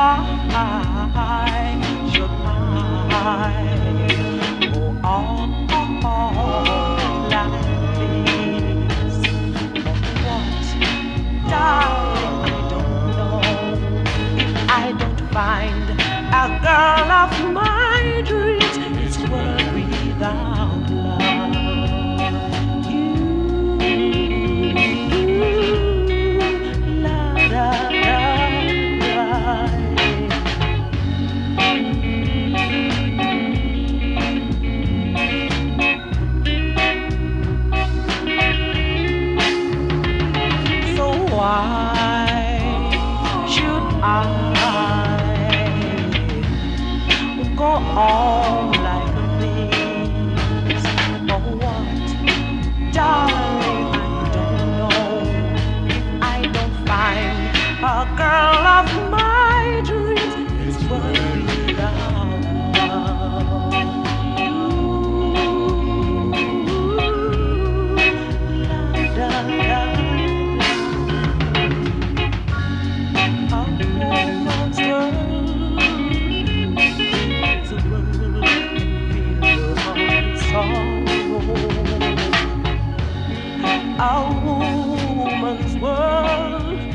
why should I go on like this? For what, darling, I don't know. If I don't find a girl of my dreams, it's world without love. La da da. So why should I go on like this? For what, darling, I don't know. If I don't find a girl of my dreams, it's worth without love. La, da, da. A woman's world is a world filled with sorrow. A woman's world